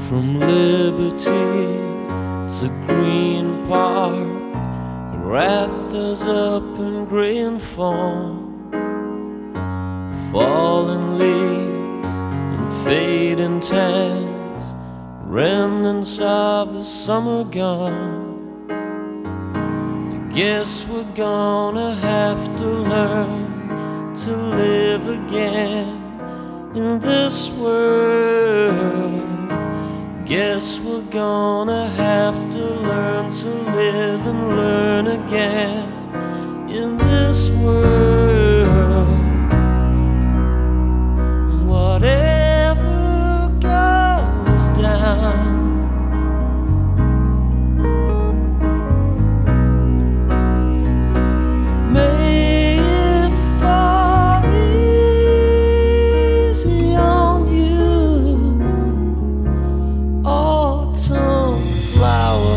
From Liberty to Green Park, wrapped us up in grey and fawn. Fallen leaves and fading tans, remnants of the summer gone. I guess we're gonna have to learn to live again in this world. Guess we're gonna have to learn to live and learn again in this world. Whatever goes down, may it fall easy on you, autumn flower.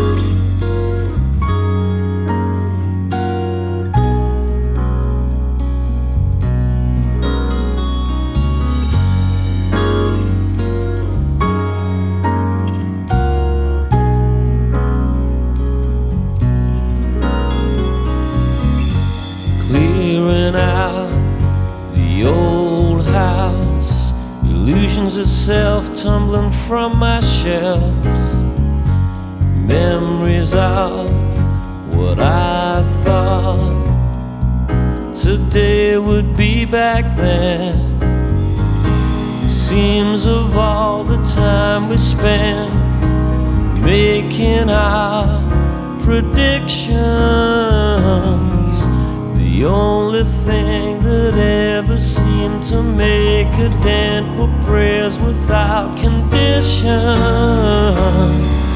Clearing out the old house, illusions of self tumbling from my shelves. Memories of what I thought today would be back then. Seems of all the time we spent making our predictions, the only thing that ever seemed to make a dent were prayers without condition.